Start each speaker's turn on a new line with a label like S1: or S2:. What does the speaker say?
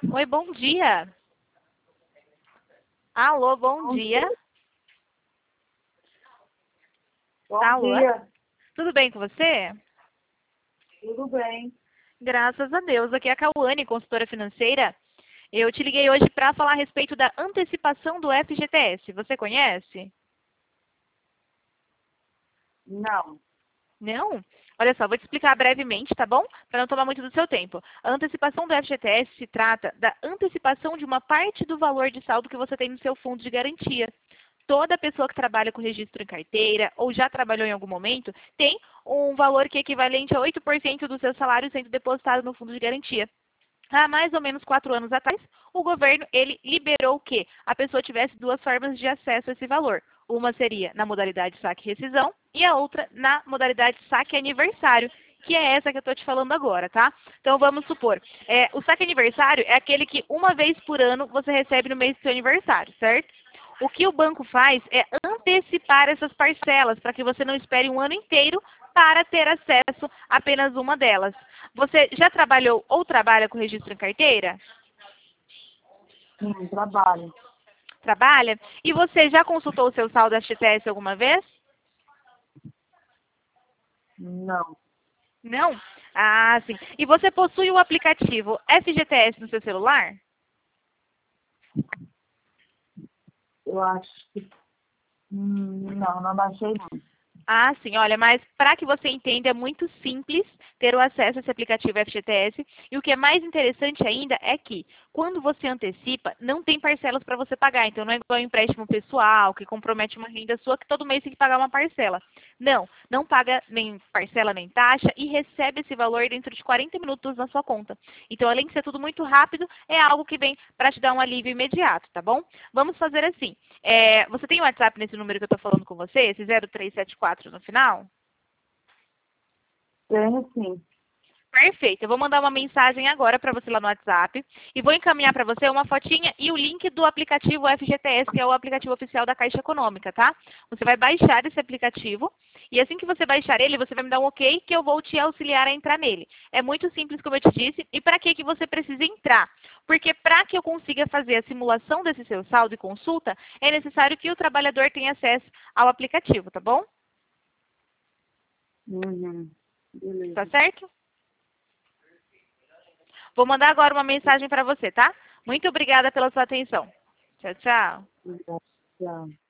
S1: Oi, bom dia. Alô, bom
S2: Bom
S1: dia.
S2: dia. Bom
S1: Alô?
S2: dia.
S1: Tudo bem com você?
S2: Tudo bem?
S1: Graças a Deus. Aqui é a Cauane, consultora financeira. Eu te liguei hoje para falar a respeito da antecipação do FGTS. Você conhece?
S2: Não.
S1: Não? Olha só, vou te explicar brevemente, tá bom? Para não tomar muito do seu tempo. A antecipação do FGTS se trata da antecipação de uma parte do valor de saldo que você tem no seu fundo de garantia. Toda pessoa que trabalha com registro em carteira ou já trabalhou em algum momento tem um valor que é equivalente a 8% do seu salário sendo depositado no fundo de garantia. Há mais ou menos 4 anos atrás, o governo ele liberou que a pessoa tivesse duas formas de acesso a esse valor. Uma seria na modalidade saque e rescisão e a outra na modalidade saque aniversário, que é essa que eu estou te falando agora, tá? Então vamos supor, o saque aniversário é aquele que uma vez por ano você recebe no mês do seu aniversário, certo? O que o banco faz é antecipar essas parcelas para que você não espere um ano inteiro para ter acesso a apenas uma delas. Você já trabalhou ou trabalha com registro em carteira?
S2: Sim, trabalho.
S1: Trabalha? E você já consultou o seu saldo FGTS alguma vez?
S2: Não.
S1: Não? Ah, sim. E você possui o aplicativo FGTS no seu celular?
S2: Eu acho que... não baixei não.
S1: Ah, sim, olha, mas para que você entenda, é muito simples ter o acesso a esse aplicativo FGTS. E o que é mais interessante ainda é que, quando você antecipa, não tem parcelas para você pagar. Então, não é igual ao empréstimo pessoal, que compromete uma renda sua, que todo mês tem que pagar uma parcela. Não, não paga nem parcela nem taxa e recebe esse valor dentro de 40 minutos na sua conta. Então, além de ser tudo muito rápido, é algo que vem para te dar um alívio imediato, tá bom? Vamos fazer assim. Você tem o WhatsApp nesse número que eu estou falando com você, esse 0374 no final?
S2: Tenho sim.
S1: Perfeito. Eu vou mandar uma mensagem agora para você lá no WhatsApp e vou encaminhar para você uma fotinha e o link do aplicativo FGTS, que é o aplicativo oficial da Caixa Econômica, tá? Você vai baixar esse aplicativo e assim que você baixar ele, você vai me dar um ok que eu vou te auxiliar a entrar nele. É muito simples, como eu te disse. E para que você precisa entrar? Porque para que eu consiga fazer a simulação desse seu saldo e consulta, é necessário que o trabalhador tenha acesso ao aplicativo, tá bom?
S2: Uhum.
S1: Tá
S2: Beleza.
S1: certo? Vou mandar agora uma mensagem para você, tá? Muito obrigada pela sua atenção. Tchau, tchau.
S2: Obrigada. Tchau.